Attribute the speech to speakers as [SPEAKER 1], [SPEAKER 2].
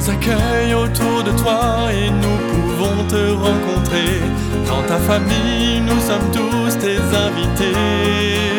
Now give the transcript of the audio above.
[SPEAKER 1] nous accueille autour de toi et nous pouvons te rencontrer. Dans ta famille, nous sommes tous tes invités.